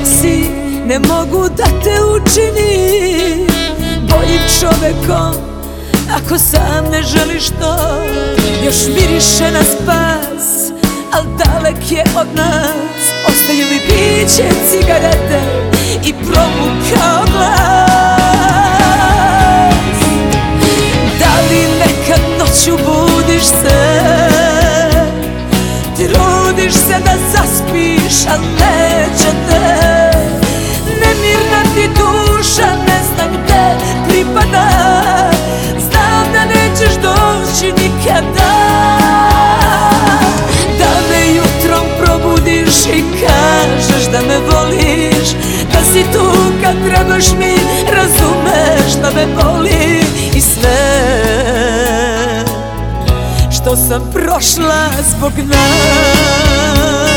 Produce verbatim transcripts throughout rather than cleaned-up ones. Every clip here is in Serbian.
si, ne mogu da te učinim boljim čovekom ako sam ne želiš to. Još miriše na spas, al dalek je od nas. Ostaju mi piće, cigarete i promukao glas. Da li nekad noću budiš se, trudiš se da zaspiš, al neće te. Nemirna ti duša ne zna gde pripada. Znam da nećeš doći nikada. Da me jutrom probudiš i kažeš da me voliš, da si tu kad trebaš mi, razumeš da me boli. I sve što sam prošla zbog nas.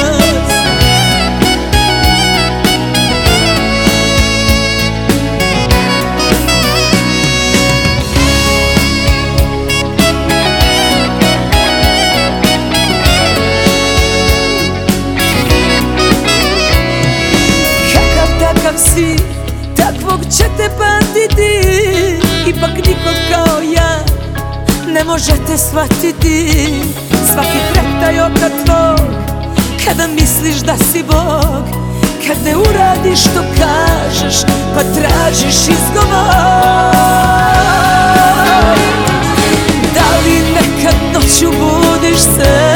Kakav si, takvog će te pamtiti. Ipak niko kao ja ne može te shvatiti. Svaki treptaj oka tvog, kada misliš da si Bog, kad ne uradiš što kažeš, pa tražiš izgovor. Da li nekad noću budiš se,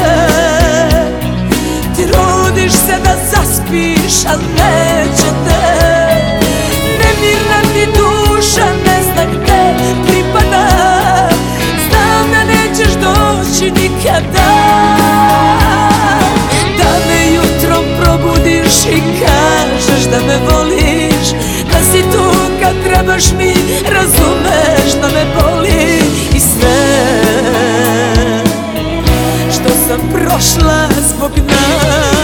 trudiš se da zaspiš, al neće te. Nemirna ti duša ne zna gde pripada. Znam da nećeš doći nikada. Da me jutrom probudiš i kažeš da me voliš, da si tu kad trebaš mi, razumeš da me boli. I sve što sam prošla zbog nas.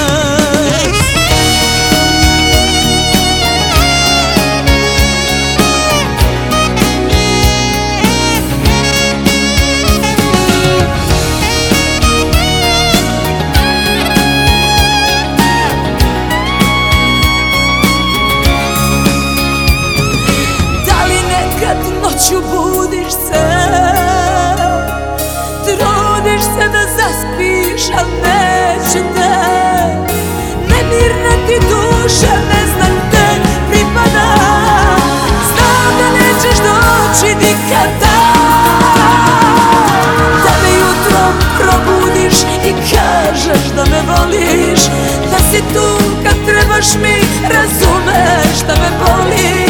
Noću budiš se, trudiš se da zaspiš, al neće te. Nemirna ti duša ne zna gde pripada. Znam da nećeš doći nikada. Da me jutrom probudiš i kažeš da me voliš, da si tu kad trebaš mi, razumeš da me boli.